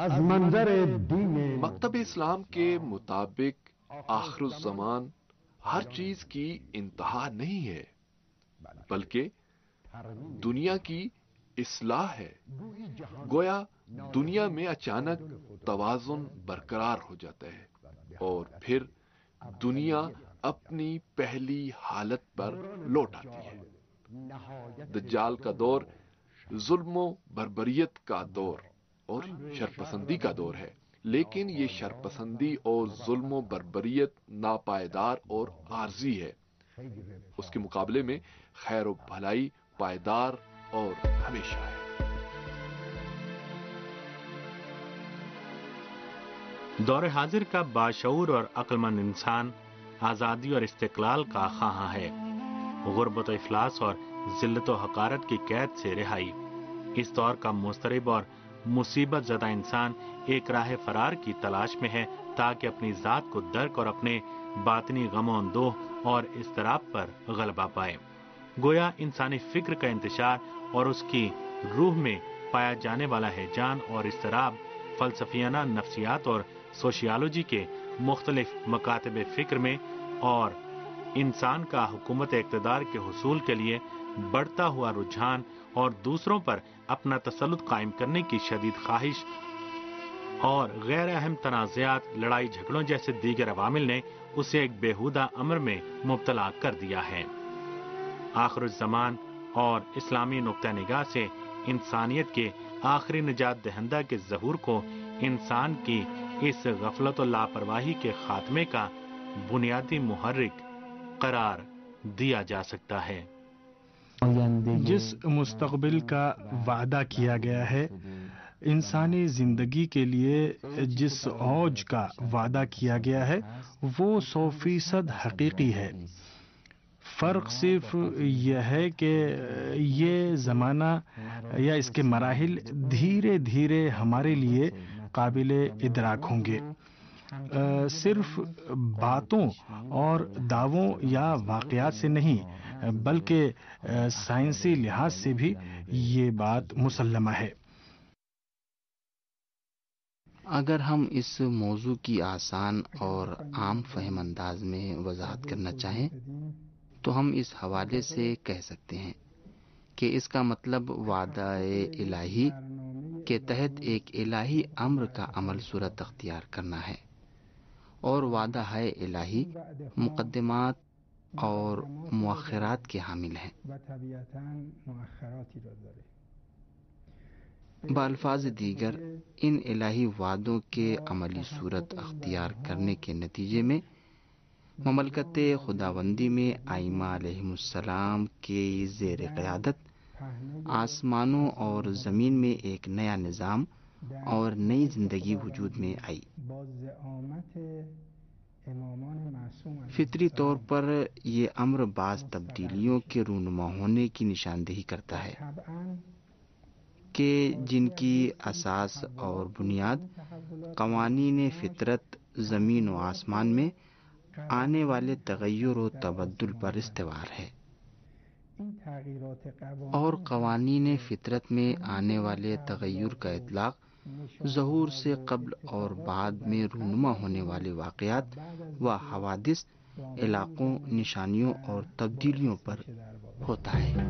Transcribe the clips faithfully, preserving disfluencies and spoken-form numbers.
از منظر دین مکتب اسلام کے مطابق آخر الزمان ہر چیز کی انتہا نہیں ہے، بلکہ دنیا کی اصلاح ہے۔ گویا دنیا میں اچانک توازن برقرار ہو جاتا ہے اور پھر دنیا اپنی پہلی حالت پر لوٹ آتی ہے۔ دجال کا دور ظلم و بربریت کا دور اور شرپسندی کا دور ہے، لیکن یہ شرپسندی اور ظلم و بربریت ناپائیدار اور عارضی ہے۔ اس کے مقابلے میں خیر و بھلائی پائیدار اور ہمیشہ ہے۔ دور حاضر کا باشعور اور عقل مند انسان آزادی اور استقلال کا خواہاں ہے، غربت و افلاس اور ذلت و حقارت کی قید سے رہائی۔ اس دور کا مضطرب اور مصیبت زدہ انسان ایک راہ فرار کی تلاش میں ہے تاکہ اپنی ذات کو درک اور اپنے باطنی غم و اندوہ اور اضطراب پر غلبہ پائے۔ گویا انسانی فکر کا انتشار اور اس کی روح میں پایا جانے والا ہیجان اور اضطراب فلسفیانہ نفسیات اور سوشیالوجی کے مختلف مکاتب فکر میں اور انسان کا حکومت اقتدار کے حصول کے لیے بڑھتا ہوا رجحان اور دوسروں پر اپنا تسلط قائم کرنے کی شدید خواہش اور غیر اہم تنازعات، لڑائی جھگڑوں جیسے دیگر عوامل نے اسے ایک بیہودہ امر میں مبتلا کر دیا ہے۔ آخر الزمان اور اسلامی نقطہ نگاہ سے انسانیت کے آخری نجات دہندہ کے ظہور کو انسان کی اس غفلت و لاپرواہی کے خاتمے کا بنیادی محرک قرار دیا جا سکتا ہے۔ جس مستقبل کا وعدہ کیا گیا ہے، انسانی زندگی کے لیے جس اوج کا وعدہ کیا گیا ہے، وہ سو فیصد حقیقی ہے۔ فرق صرف یہ ہے کہ یہ زمانہ یا اس کے مراحل دھیرے دھیرے ہمارے لیے قابل ادراک ہوں گے۔ صرف باتوں اور دعووں یا واقعات سے نہیں، بلکہ سائنسی لحاظ سے بھی یہ بات مسلمہ ہے۔ اگر ہم اس موضوع کی آسان اور عام فہم انداز میں وضاحت کرنا چاہیں تو ہم اس حوالے سے کہہ سکتے ہیں کہ اس کا مطلب وعدہ الہی کے تحت ایک الہی امر کا عمل صورت اختیار کرنا ہے، اور وعدہ ہے الہی مقدمات اور مؤخرات کے حامل ہیں۔ بالفاظ دیگر، ان الہی وعدوں کے عملی صورت اختیار کرنے کے نتیجے میں مملکت خداوندی میں ائمہ علیہم السلام کے زیر قیادت آسمانوں اور زمین میں ایک نیا نظام اور نئی زندگی وجود میں آئی۔ فطری طور پر یہ امر بعض تبدیلیوں کے رونما ہونے کی نشاندہی کرتا ہے کہ جن کی اساس اور بنیاد قوانین فطرت زمین و آسمان میں آنے والے تغیر و تبدل پر استوار ہے، اور قوانین فطرت میں آنے والے تغیر کا اطلاق ظہور سے قبل اور بعد میں رونما ہونے والے واقعات و حوادث، علاقوں، نشانیوں اور تبدیلیوں پر ہوتا ہے۔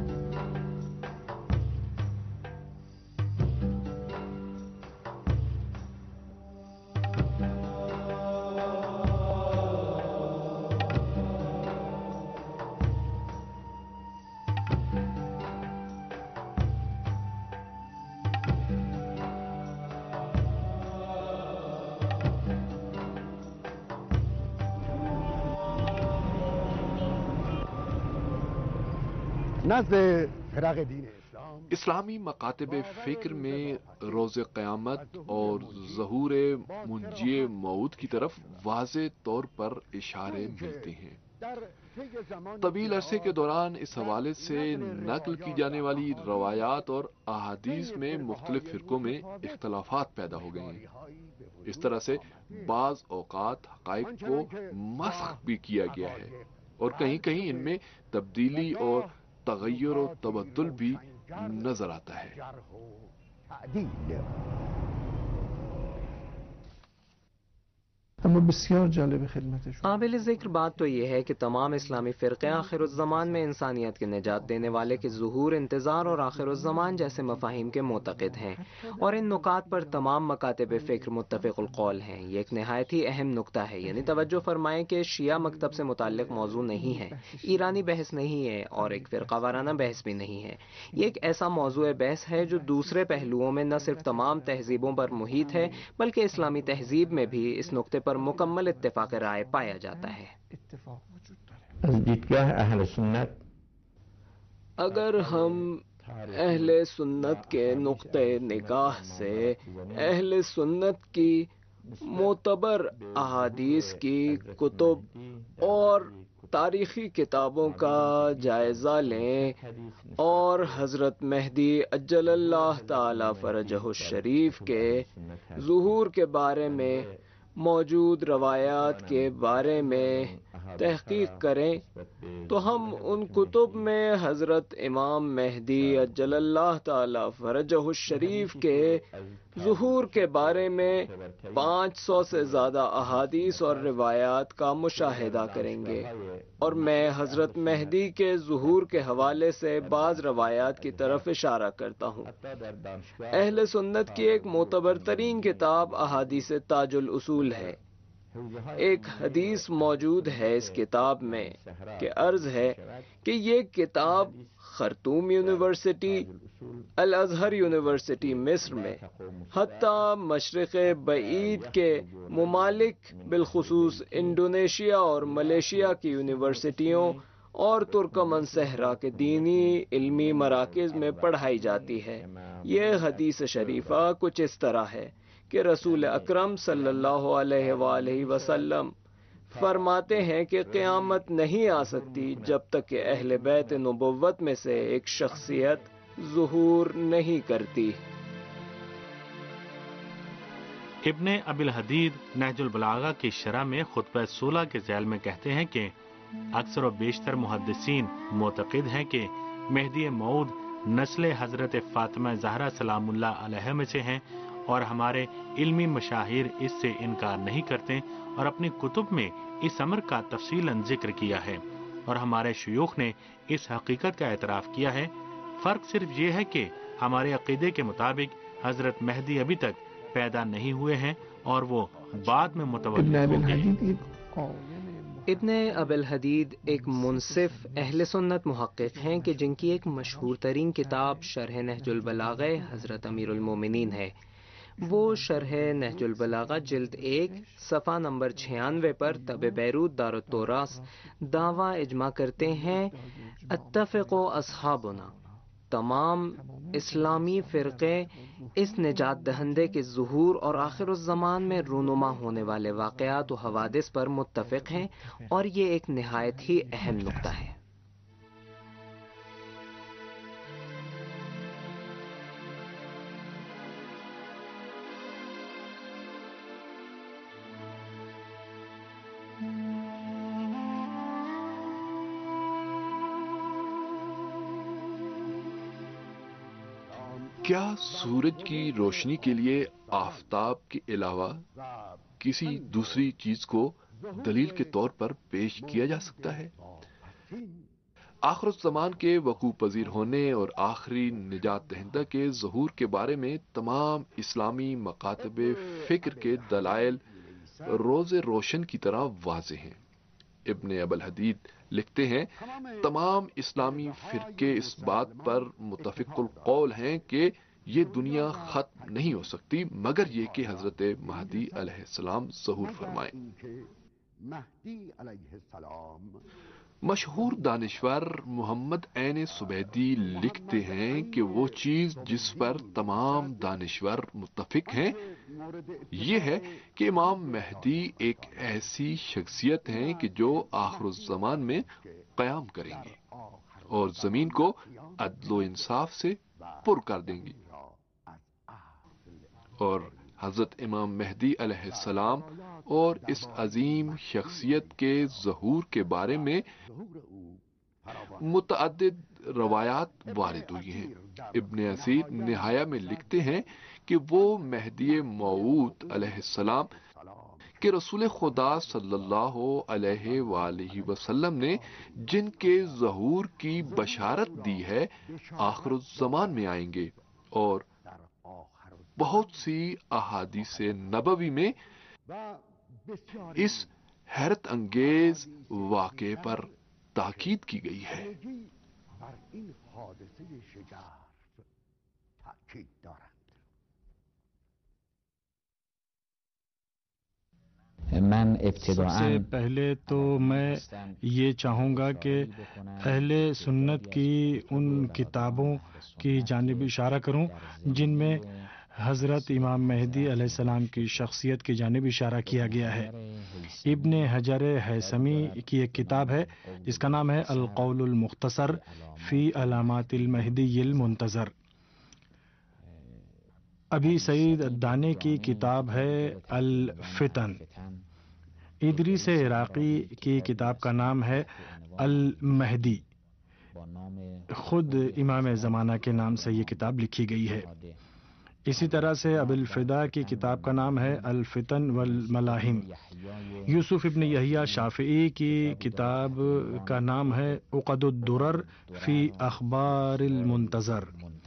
نزد فراغ دین اسلام اسلامی مکاتب فکر میں روز قیامت اور ظہور منجی موعود کی طرف واضح طور پر اشارے ملتے ہیں۔ طویل عرصے کے دوران اس حوالے سے نقل کی جانے والی روایات اور احادیث میں مختلف فرقوں میں اختلافات پیدا ہو گئے ہیں۔ اس طرح سے بعض اوقات حقائق کو مسخ بھی کیا گیا ہے، اور کہیں کہیں ان میں تبدیلی اور تغیر و تبدل بھی نظر آتا ہے۔ اما بسیار جالب خدمت شما. قابل ذکر بات تو یہ ہے کہ تمام اسلامی فرقے آخر الزمان میں انسانیت کے نجات دینے والے کے ظہور، انتظار اور آخر الزمان جیسے مفاہیم کے معتقد ہیں، اور ان نکات پر تمام مکاتب فکر متفق القول ہیں۔ یہ ایک نہایت ہی اہم نکتہ ہے، یعنی توجہ فرمائیں کہ شیعہ مکتب سے متعلق موضوع نہیں ہے، ایرانی بحث نہیں ہے، اور ایک فرقہ وارانہ بحث بھی نہیں ہے۔ یہ ایک ایسا موضوع بحث ہے جو دوسرے پہلوؤں میں نہ صرف تمام تہذیبوں پر محیط ہے بلکہ اسلامی تہذیب میں بھی اس نکتے پر مکمل اتفاق رائے پایا جاتا ہے۔ از دیدگاه اهل سنت، اگر ہم اہل سنت کے نقطۂ نگاہ سے اہل سنت کی معتبر احادیث کی کتب اور تاریخی کتابوں کا جائزہ لیں اور حضرت مہدی عجل اللہ تعالی فرجہ الشریف کے ظہور کے بارے میں موجود روایات کے بارے میں تحقیق کریں تو ہم ان کتب میں حضرت امام مہدی عجل اللہ تعالی فرجہ الشریف کے ظہور کے بارے میں پانچ سو سے زیادہ احادیث اور روایات کا مشاہدہ کریں گے، اور میں حضرت مہدی کے ظہور کے حوالے سے بعض روایات کی طرف اشارہ کرتا ہوں۔ اہل سنت کی ایک معتبر ترین کتاب احادیث تاج الاصول ہے۔ ایک حدیث موجود ہے اس کتاب میں کہ عرض ہے کہ یہ کتاب خرطوم یونیورسٹی، الازہر یونیورسٹی مصر میں، حتیٰ مشرق بعید کے ممالک بالخصوص انڈونیشیا اور ملیشیا کی یونیورسٹیوں اور ترکمن صحرا کے دینی علمی مراکز میں پڑھائی جاتی ہے۔ یہ حدیث شریفہ کچھ اس طرح ہے کہ رسول اکرم صلی اللہ علیہ وآلہ وسلم فرماتے ہیں کہ قیامت نہیں آ سکتی جب تک کہ اہل بیت نبوت میں سے ایک شخصیت ظہور نہیں کرتی۔ ابن ابی الحدید نہج البلاغہ کی شرح میں خطبہ سولہ کے ذیل میں کہتے ہیں کہ اکثر و بیشتر محدثین معتقد ہیں کہ مہدی موعود نسل حضرت فاطمہ زہرا سلام اللہ علیہ میں سے ہیں، اور ہمارے علمی مشاہیر اس سے انکار نہیں کرتے اور اپنی کتب میں اس امر کا تفصیلاً ذکر کیا ہے، اور ہمارے شیوخ نے اس حقیقت کا اعتراف کیا ہے۔ فرق صرف یہ ہے کہ ہمارے عقیدے کے مطابق حضرت مہدی ابھی تک پیدا نہیں ہوئے ہیں اور وہ بعد میں متوجہ ہوں گے۔ ابن ابی الحدید ایک منصف اہل سنت محقق ہیں کہ جن کی ایک مشہور ترین کتاب شرح نہج البلاغہ حضرت امیر المومنین ہے۔ وہ شرح نہج البلاغہ جلد ایک صفحہ نمبر چھیانوے پر طب بیروت دار التوراس دعویٰ اجماع کرتے ہیں، اتفق اصحابنا، تمام اسلامی فرقے اس نجات دہندے کے ظہور اور آخر الزمان میں رونما ہونے والے واقعات و حوادث پر متفق ہیں، اور یہ ایک نہایت ہی اہم نکتہ ہے۔ کیا سورج کی روشنی کے لیے آفتاب کے علاوہ کسی دوسری چیز کو دلیل کے طور پر پیش کیا جا سکتا ہے؟ آخر الزمان کے وقوع پذیر ہونے اور آخری نجات دہندہ کے ظہور کے بارے میں تمام اسلامی مکاتب فکر کے دلائل روز روشن کی طرح واضح ہیں۔ ابن ابی الحدید لکھتے ہیں، تمام اسلامی فرقے اس بات پر متفق القول ہیں کہ یہ دنیا ختم نہیں ہو سکتی مگر یہ کہ حضرت مہدی علیہ السلام ظہور فرمائیں۔ مشہور دانشور محمد عین سبیدی لکھتے ہیں کہ وہ چیز جس پر تمام دانشور متفق ہیں یہ ہے کہ امام مہدی ایک ایسی شخصیت ہیں کہ جو آخر الزمان میں قیام کریں گے اور زمین کو عدل و انصاف سے پر کر دیں گی، اور حضرت امام مہدی علیہ السلام اور اس عظیم شخصیت کے ظہور کے بارے میں متعدد روایات وارد ہوئی ہیں۔ ابن اسیر نہایہ میں لکھتے ہیں کہ وہ مہدی موعود علیہ السلام کہ رسول خدا صلی اللہ علیہ وآلہ وسلم نے جن کے ظہور کی بشارت دی ہے آخر الزمان میں آئیں گے، اور بہت سی احادیث نبوی میں اس حیرت انگیز واقعے پر تاکید کی گئی ہے۔ سب سے پہلے تو میں یہ چاہوں گا کہ اہل سنت کی ان کتابوں کی جانب اشارہ کروں جن میں حضرت امام مہدی علیہ السلام کی شخصیت کی جانب اشارہ کیا گیا ہے۔ ابن حجر ہیثمی کی ایک کتاب ہے جس کا نام ہے القول المختصر فی علامات المہدی المنتظر۔ ابی سعید الدانی کی کتاب ہے الفتن۔ ادریس عراقی کی کتاب کا نام ہے المہدی۔ خود امام زمانہ کے نام سے یہ کتاب لکھی گئی ہے۔ اسی طرح سے ابو الفدا کی کتاب کا نام ہے الفتن والملاحم۔ یوسف ابن یحییٰ شافعی کی کتاب کا نام ہے عقد الدرر فی اخبار المنتظر۔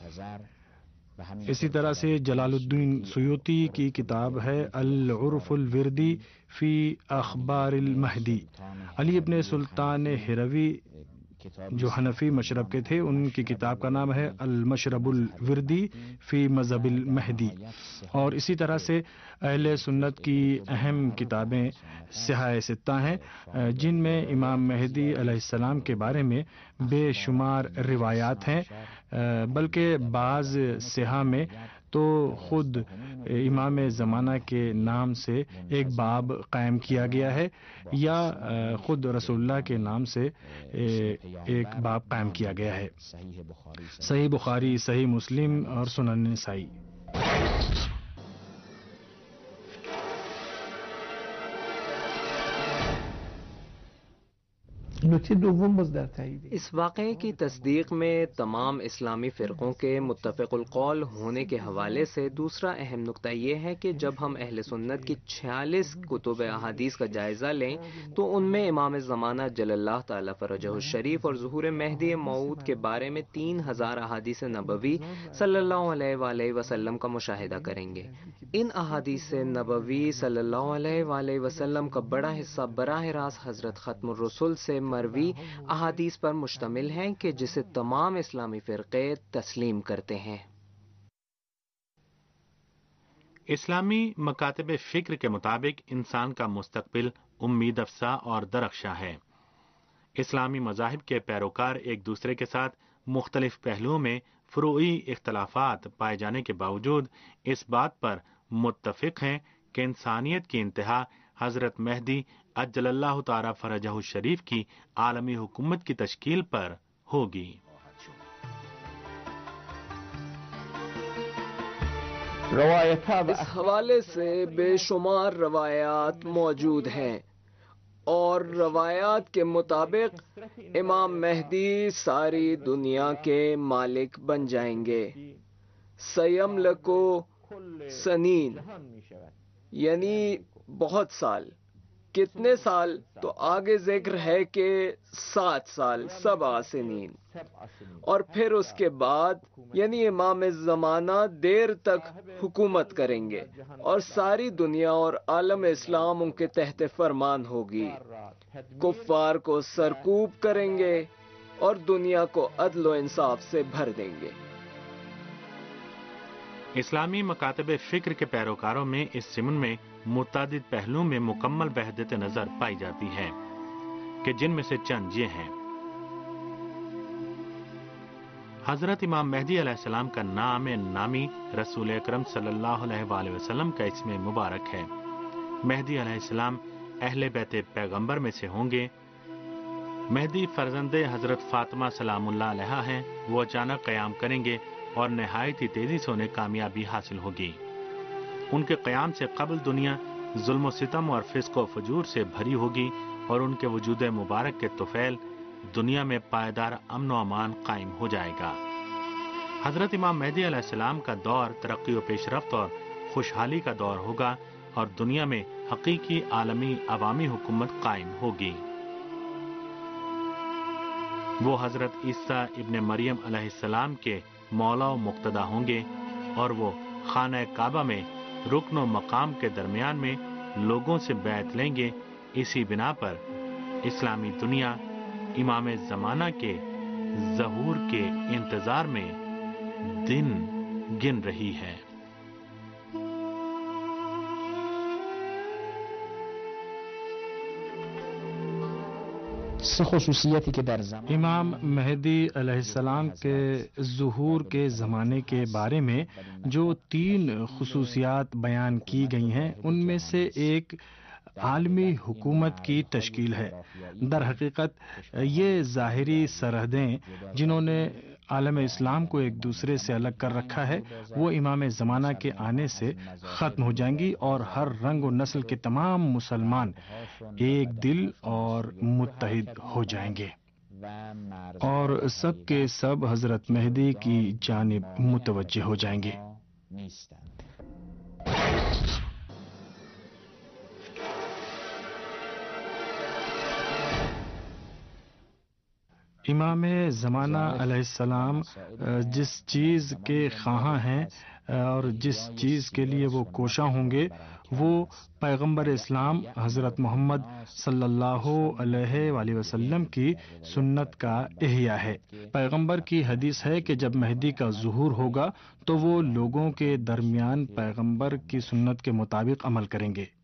اسی طرح سے جلال الدین سیوطی کی کتاب ہے العرف الوردی فی اخبار المہدی۔ علی ابن سلطان ہروی جو حنفی مشرب کے تھے، ان کی کتاب کا نام ہے المشرب الوردی فی مذہب المہدی۔ اور اسی طرح سے اہل سنت کی اہم کتابیں صحاح ستہ ہیں جن میں امام مہدی علیہ السلام کے بارے میں بے شمار روایات ہیں، بلکہ بعض صحاح میں تو خود امام زمانہ کے نام سے ایک باب قائم کیا گیا ہے، یا خود رسول اللہ کے نام سے ایک باب قائم کیا گیا ہے۔ صحیح بخاری، صحیح مسلم اور سنن نسائی۔ اس واقعے کی تصدیق میں تمام اسلامی فرقوں کے متفق القول ہونے کے حوالے سے دوسرا اہم نقطہ یہ ہے کہ جب ہم اہل سنت کی چھیالیس کتب احادیث کا جائزہ لیں تو ان میں امام زمانہ جل اللہ تعالی فرجہ الشریف اور ظہور مہدی موعود کے بارے میں تین ہزار احادیث نبوی صلی اللہ علیہ وآلہ وسلم کا مشاہدہ کریں گے۔ ان احادیث نبوی صلی اللہ علیہ وآلہ وسلم کا بڑا حصہ براہ راست حضرت ختم الرسل سے مروی احادیث پر مشتمل ہیں کہ جسے تمام اسلامی فرقے تسلیم کرتے ہیں۔ اسلامی مکاتب فکر کے مطابق انسان کا مستقبل امید افزا اور درخشاں ہے۔ اسلامی مذاہب کے پیروکار ایک دوسرے کے ساتھ مختلف پہلوؤں میں فروعی اختلافات پائے جانے کے باوجود اس بات پر متفق ہیں کہ انسانیت کی انتہا حضرت مہدی عجل اللہ تعالی فرجہ الشریف کی عالمی حکومت کی تشکیل پر ہوگی۔ اس حوالے سے بے شمار روایات موجود ہیں، اور روایات کے مطابق امام مہدی ساری دنیا کے مالک بن جائیں گے۔ سیملکو سنین یعنی بہت سال۔ کتنے سال؟ تو آگے ذکر ہے کہ سات سال، سبع سنین۔ اور پھر اس کے بعد یعنی امام زمانہ دیر تک حکومت کریں گے اور ساری دنیا اور عالم اسلام ان کے تحت فرمان ہوگی۔ کفار کو سرکوب کریں گے اور دنیا کو عدل و انصاف سے بھر دیں گے۔ اسلامی مکاتب فکر کے پیروکاروں میں اس ضمن میں متعدد پہلوؤں میں مکمل وحدت نظر پائی جاتی ہے کہ جن میں سے چند یہ ہیں۔ حضرت امام مہدی علیہ السلام کا نام نامی رسول اکرم صلی اللہ علیہ وآلہ وسلم کا اسم مبارک ہے۔ مہدی علیہ السلام اہل بیت پیغمبر میں سے ہوں گے۔ مہدی فرزند حضرت فاطمہ سلام اللہ علیہا ہیں۔ وہ اچانک قیام کریں گے اور نہایت ہی تیزی سے انہیں کامیابی حاصل ہوگی۔ ان کے قیام سے قبل دنیا ظلم و ستم اور فسق و فجور سے بھری ہوگی اور ان کے وجود مبارک کے طفیل دنیا میں پائیدار امن و امان قائم ہو جائے گا۔ حضرت امام مہدی علیہ السلام کا دور ترقی و پیش رفت اور خوشحالی کا دور ہوگا اور دنیا میں حقیقی عالمی عوامی حکومت قائم ہوگی۔ وہ حضرت عیسیٰ ابن مریم علیہ السلام کے مولا و مقتدا ہوں گے اور وہ خانہ کعبہ میں رکن و مقام کے درمیان میں لوگوں سے بیعت لیں گے۔ اسی بنا پر اسلامی دنیا امام زمانہ کے ظہور کے انتظار میں دن گن رہی ہے۔ امام مہدی علیہ السلام کے ظہور کے زمانے کے بارے میں جو تین خصوصیات بیان کی گئی ہیں، ان میں سے ایک عالمی حکومت کی تشکیل ہے۔ در حقیقت یہ ظاہری سرحدیں جنہوں نے عالم اسلام کو ایک دوسرے سے الگ کر رکھا ہے، وہ امام زمانہ کے آنے سے ختم ہو جائیں گی اور ہر رنگ و نسل کے تمام مسلمان ایک دل اور متحد ہو جائیں گے اور سب کے سب حضرت مہدی کی جانب متوجہ ہو جائیں گے۔ امام زمانہ علیہ السلام جس چیز کے خواہاں ہیں اور جس چیز کے لیے وہ کوشاں ہوں گے، وہ پیغمبر اسلام حضرت محمد صلی اللہ علیہ وآلہ وسلم کی سنت کا احیاء ہے۔ پیغمبر کی حدیث ہے کہ جب مہدی کا ظہور ہوگا تو وہ لوگوں کے درمیان پیغمبر کی سنت کے مطابق عمل کریں گے۔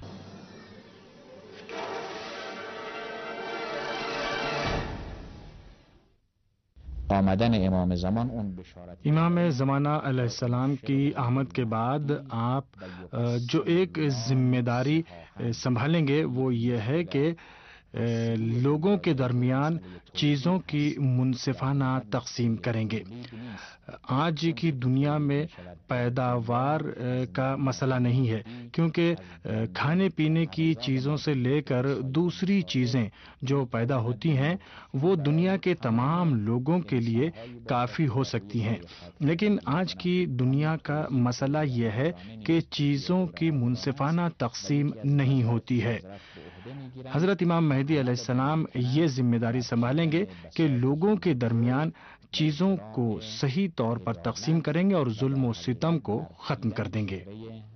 آمدن امام زمان اون بشارت امام زمانہ علیہ السلام کی آمد کے بعد آپ جو ایک ذمہ داری سنبھالیں گے وہ یہ ہے کہ لوگوں کے درمیان چیزوں کی منصفانہ تقسیم کریں گے۔ آج کی دنیا میں پیداوار کا مسئلہ نہیں ہے، کیونکہ کھانے پینے کی چیزوں سے لے کر دوسری چیزیں جو پیدا ہوتی ہیں وہ دنیا کے تمام لوگوں کے لیے کافی ہو سکتی ہیں، لیکن آج کی دنیا کا مسئلہ یہ ہے کہ چیزوں کی منصفانہ تقسیم نہیں ہوتی ہے۔ حضرت امام مہدی علیہ السلام یہ ذمہ داری سنبھالیں گے کہ لوگوں کے درمیان چیزوں کو صحیح طور پر تقسیم کریں گے اور ظلم و ستم کو ختم کر دیں گے۔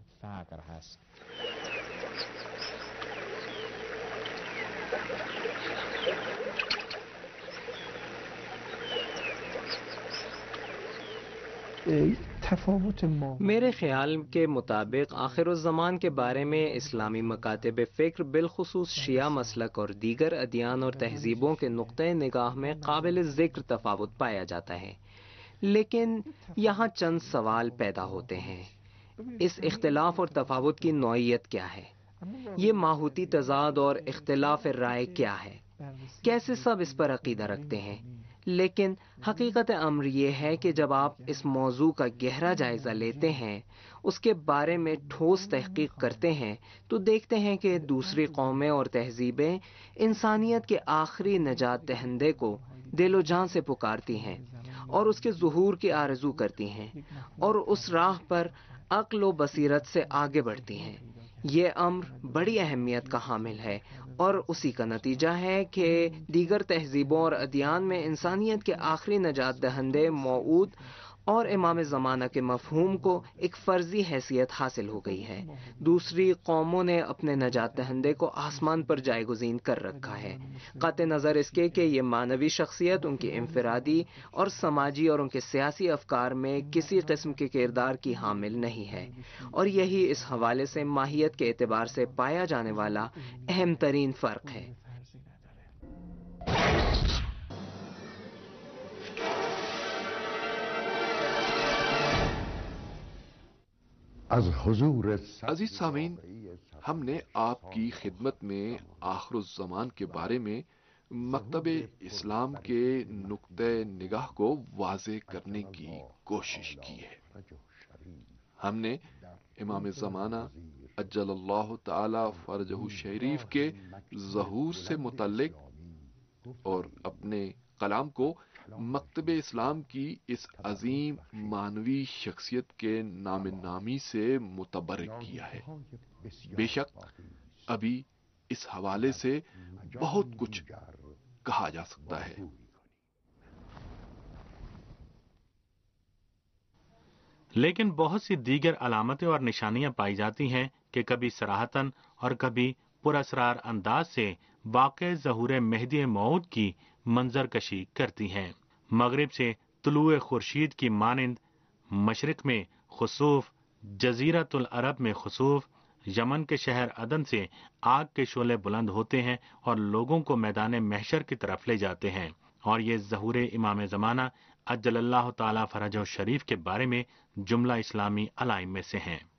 میرے خیال کے مطابق آخر الزمان کے بارے میں اسلامی مکاتب فکر بالخصوص شیعہ مسلک اور دیگر ادیان اور تہذیبوں کے نقطۂ نگاہ میں قابل ذکر تفاوت پایا جاتا ہے، لیکن یہاں چند سوال پیدا ہوتے ہیں۔ اس اختلاف اور تفاوت کی نوعیت کیا ہے؟ یہ ماہوتی تضاد اور اختلاف رائے کیا ہے؟ کیسے سب اس پر عقیدہ رکھتے ہیں؟ لیکن حقیقت امر یہ ہے کہ جب آپ اس موضوع کا گہرا جائزہ لیتے ہیں، اس کے بارے میں ٹھوس تحقیق کرتے ہیں، تو دیکھتے ہیں کہ دوسری قومیں اور تہذیبیں انسانیت کے آخری نجات دہندے کو دل و جان سے پکارتی ہیں اور اس کے ظہور کی آرزو کرتی ہیں اور اس راہ پر عقل و بصیرت سے آگے بڑھتی ہیں۔ یہ امر بڑی اہمیت کا حامل ہے اور اسی کا نتیجہ ہے کہ دیگر تہذیبوں اور ادیان میں انسانیت کے آخری نجات دہندے موعود اور امام زمانہ کے مفہوم کو ایک فرضی حیثیت حاصل ہو گئی ہے۔ دوسری قوموں نے اپنے نجات دہندے کو آسمان پر جائے گزین کر رکھا ہے، قطع نظر اس کے کہ یہ معنوی شخصیت ان کی انفرادی اور سماجی اور ان کے سیاسی افکار میں کسی قسم کے کردار کی حامل نہیں ہے، اور یہی اس حوالے سے ماہیت کے اعتبار سے پایا جانے والا اہم ترین فرق ہے۔ عزیز سامعین، ہم نے آپ کی خدمت میں آخر الزمان کے بارے میں مکتب اسلام کے نقطۂ نگاہ کو واضح کرنے کی کوشش کی ہے۔ ہم نے امام زمانہ عجل اللہ تعالی فرجہ شریف کے ظہور سے متعلق اور اپنے کلام کو مکتب اسلام کی اس عظیم معنوی شخصیت کے نام نامی سے متبرک کیا ہے۔ بے شک ابھی اس حوالے سے بہت کچھ کہا جا سکتا ہے۔ لیکن بہت سی دیگر علامتیں اور نشانیاں پائی جاتی ہیں کہ کبھی صراحتاً اور کبھی پراسرار انداز سے واقع ظہور مہدی موعود کی منظر کشی کرتی ہیں۔ مغرب سے طلوع خورشید کی مانند مشرق میں خسوف، جزیرۃ العرب میں خسوف، یمن کے شہر عدن سے آگ کے شعلے بلند ہوتے ہیں اور لوگوں کو میدان محشر کی طرف لے جاتے ہیں، اور یہ ظہور امام زمانہ عجل اللہ تعالی فرجہ شریف کے بارے میں جملہ اسلامی علائم میں سے ہیں۔